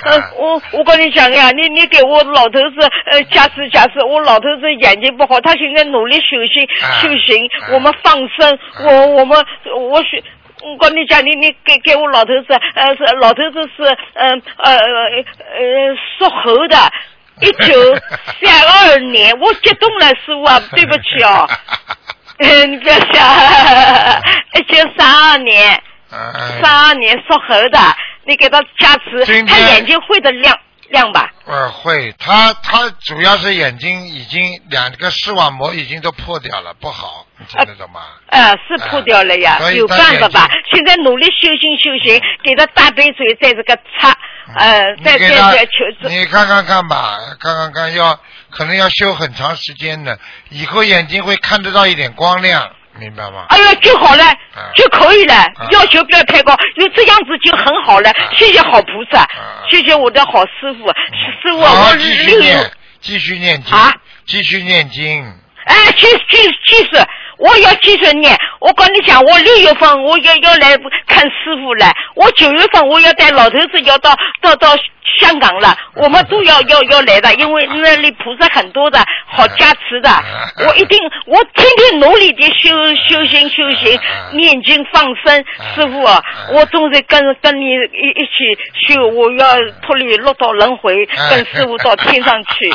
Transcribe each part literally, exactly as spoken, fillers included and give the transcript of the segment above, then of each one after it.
呃，我我跟你讲呀，你你给我老头子呃加持加持，我老头子眼睛不好，他现在努力修行修行，我们放生，我我们我学。我跟你讲，你你给给我老头子，呃，是老头子是，嗯呃呃呃属猴的，一九三二年，我激动了，师傅啊，对不起哦，你不要想，一九三二年，三二年属猴的，你给他加持，他眼睛会的亮亮吧？ 呃，会，他他主要是眼睛已经两个视网膜已经都破掉了，不好。你听得懂吗？ 呃，是破掉了呀，呃、有办法吧？现在努力修行修行，给他大杯水在这个擦，呃，在在在求。 你看看看吧，看看看，要可能要修很长时间的，以后眼睛会看得到一点光亮，明白吗？ 哎呀，就好了，啊、就可以了，啊、要求不要太高，有这样子就很好了。啊、谢谢好菩萨，啊、谢谢我的好师傅，嗯、师傅，我继续念，继续念经啊， 继续念经。 哎，继继继续。我要继续念，我跟你讲，我六月份我要要来看师傅了，我九月份我要带老头子要到到到香港了，我们都要要要来的，因为那里菩萨很多的，好加持的，我一定我天天努力的修修行修行，念经放生，师傅啊，我总是跟跟你一一起修，我要脱离六道轮回，跟师傅到天上去。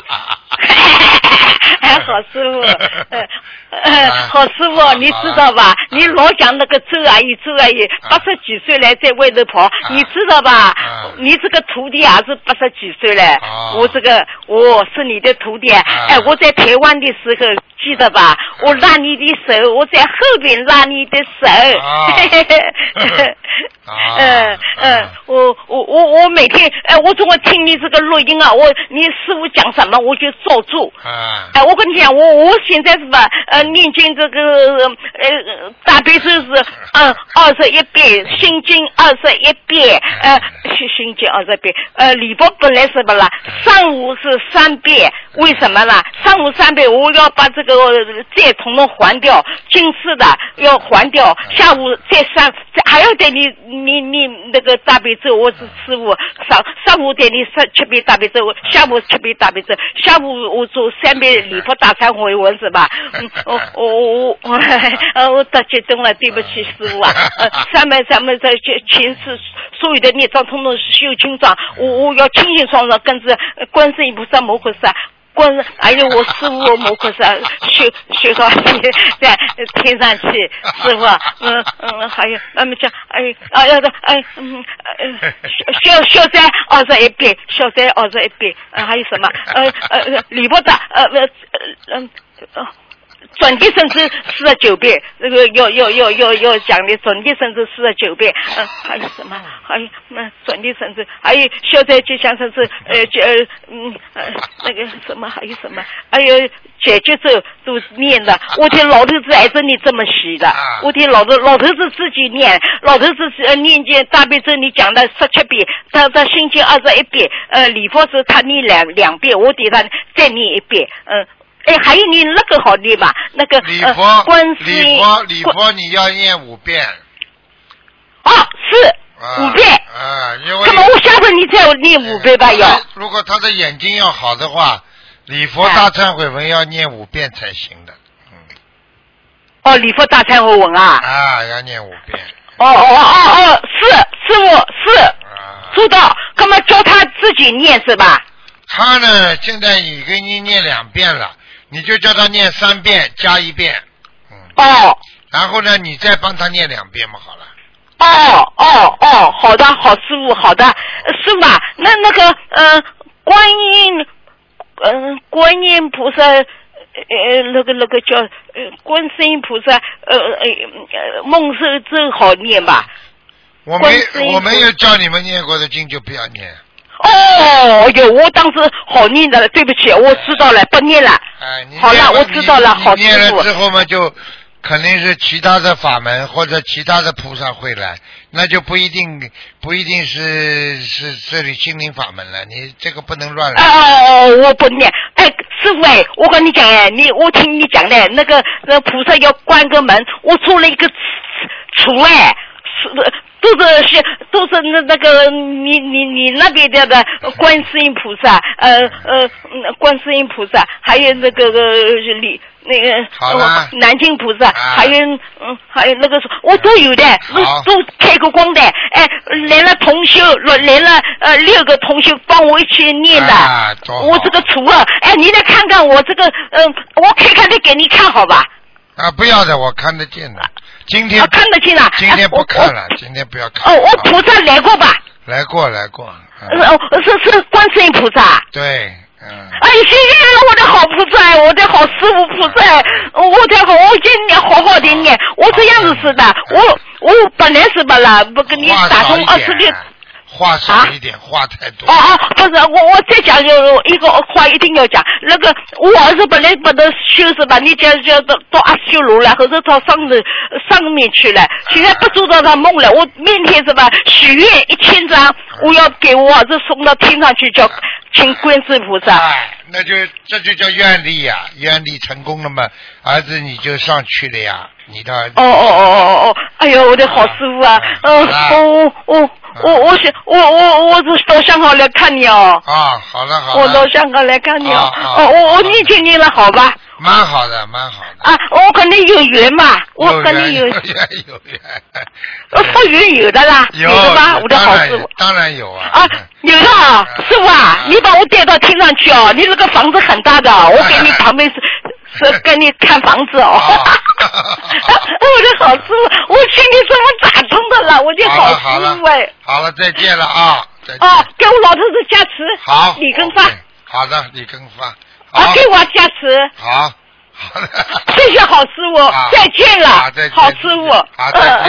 好师傅，呃呃，好师傅，你知道吧？你老讲那个周阿姨，周阿姨八十几岁了，在外头跑，你知道吧？你这个徒弟也是八十几岁了，我这个我是你的徒弟，哎，我在台湾的时候记得吧？我拉你的手，我在后边拉你的手，嗯嗯，我我我我每天哎，我总会听你这个录音啊，我你师傅讲什么我就照做，哎，我跟你讲，我我现在是吧，呃，念经这个呃大悲咒是嗯二十一遍，心经二十一遍，呃心心经二十遍，呃礼佛本来是不啦，上午是三遍，为什么啦？上午三遍我要把这个债统统还掉，今世的要还掉，下午再三还要带你你你那个大悲咒，我是师傅上上午带你三七遍大悲咒，下午七遍大悲咒，下午我做三遍礼佛大忏悔文是吧？嗯，我我我我呃我太激动了，对不起师傅啊！呃，三百咱们在前世所有的孽障通通修清爽，我我要清清爽爽跟着观世音菩萨摩诃萨。观还有我师傅摩诃萨修修到在天上去，师傅，嗯嗯，还有那么讲，哎哎呀的哎嗯呃消消灾二十一遍，消灾二十一遍，呃还有什么呃呃礼佛大呃呃嗯呃。转地生是四十九遍，那个要要要要要讲的转地生是四十九遍，嗯、呃，还有什么？还有那转地生是，还有消灾吉祥生是，呃，呃嗯呃那个什么，还有什么？还有解决咒都念的。我听老头子还真的这么写的，我听老头老头子自己念，老头子呃念经大悲咒你讲的十七遍，他他心经二十一遍，呃礼佛是他念两两遍，我给他再念一遍，嗯、呃。哎，还有你那个好念吧？那个礼佛， 呃、观世礼佛，礼佛你要念五遍。 哦，是、啊、五遍。 啊，因为。 那么我下次你再念五遍吧，要。 如果他的眼睛要好的话，礼佛大忏悔文要念五遍才行的。嗯。 哦，礼佛大忏悔文啊。 啊，要念五遍。 哦哦哦哦，是师傅是。啊。知道，那么教他自己念是吧？ 他呢，现在已经你念两遍了，你就叫他念三遍加一遍，嗯。 哦。 然后呢，你再帮他念两遍嘛，好了。 哦哦哦，好的，好师傅，好的，师傅啊，那那个呃，观音，嗯、呃，观音菩萨，呃，那个那个叫呃，观世音菩萨，呃呃呃，梦寿咒好念吧？ 我没我没有教你们念过的经就不要念。 哦哟，我当时好念的了，对不起，我知道了，不念了。 哎，你好了，我知道了，好师傅。 念了之后嘛，就肯定是其他的法门或者其他的菩萨会来，那就不一定不一定是是这里心灵法门了，你这个不能乱来。 哦，我不念。哎，师傅哎，我跟你讲哎，你我听你讲的，那个那菩萨要关个门，我做了一个橱哎。 都是些都是那那个你你你那边的的观世音菩萨，呃呃观世音菩萨，还有那个个李。那个呃、 南京菩萨， 啊、 还有嗯，还有那个我都有的，都开过光的。哎，来了同修，来了呃六个同修帮我一起念的。 啊、 我这个徒儿，哎，你来看看我这个，嗯、呃，我开开的给你看好吧？ 啊，不要的，我看得见的。今天、 啊、看得见了。 今天不看了，今天不要看。 哦，我菩萨来过吧？ 来过，来过。 嗯、哦，是是观世音菩萨。 对。嗯， 哎，谢谢我的好菩萨，我的好师傅菩萨，我的好，我今年好好的念，我这样子是的，我我本来是不啦，不跟你打通二十六。 话少一点，话太多。 哦哦，不是，我我再讲有一个话一定要讲。那个我儿子本来把他修是吧？你讲叫到到阿修罗了，或者到上的上面去了。现在不做到他梦了。我明天是吧？许愿一千张，我要给我儿子送到天上去，叫请观世菩萨。 哎，那就这就叫愿力呀、啊，愿力成功了嘛，儿子你就上去了呀，你的儿子。 哦哦哦哦哦！哎呦，我的好师傅啊！嗯，我我。我我想我我我是到香港来看你哦。 啊，好了好了。 我到香港来看你哦。 啊啊、 哦，我我念经念了好吧？ 蛮好的，蛮好的。 啊，我跟你有缘嘛，我跟你有。 有缘有缘。 呃，佛缘有的啦， 有的吧？我的好师傅。 当然有啊。 啊，有的啊，师傅啊，你把我带到天上去哦，你这个房子很大的，我给你旁边是。是跟你看房子哦， 哦我的好师傅，我心里怎么打通的了？我的好师傅哎， 好了，再见了啊！再见哦，给我老头子加持， 好， 李根发， 好的，李根发， 啊，给我加持， 好，好的， 谢谢好师傅，再见了， 再见， 好师傅， 好，再见。